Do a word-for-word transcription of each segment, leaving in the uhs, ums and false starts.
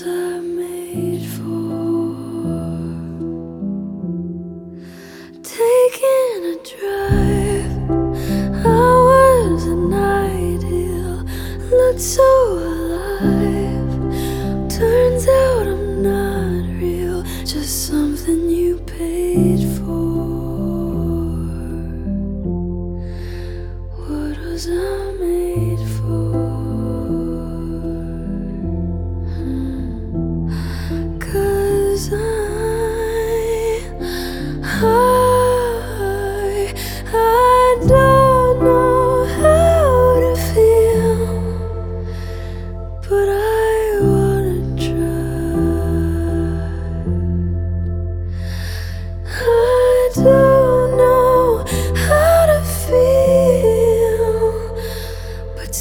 was I made for? Taking a drive, hours an ideal, looked so alive. Turns out I'm not real, just something you paid for. What was I made for? 'Cause I, I, I don't know how to feel, but I wanna try. I don't know how to feel, but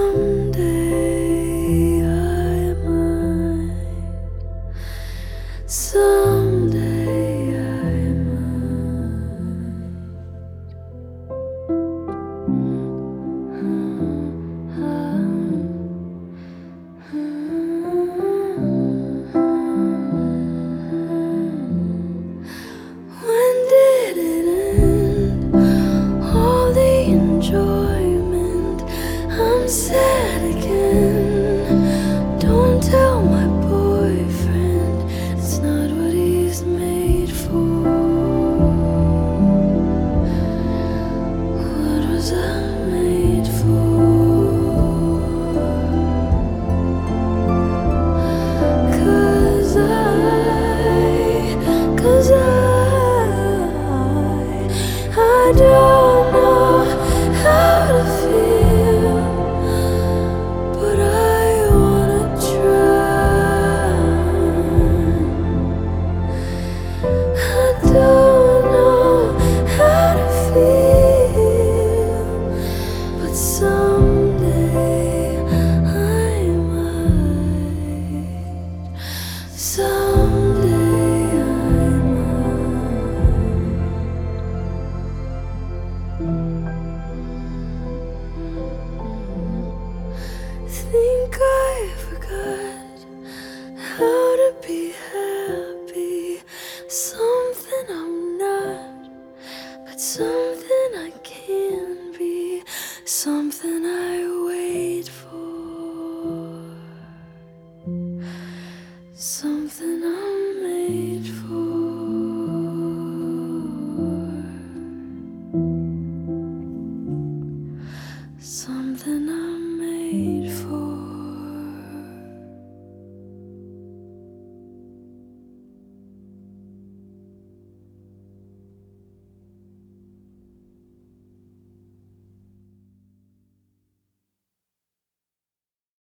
someday I might. Someday I When did it end? All the enjoyment. I'm sad again. Don't tell my boyfriend, it's not what he's made for. What was I made for? 'Cause I, 'cause I, I don't know how to feel, but I wanna try. I don't know how to feel, but someday I might. Someday I might. Think I forgot how to be happy. Something I'm not, but something I can be. Something I wait for.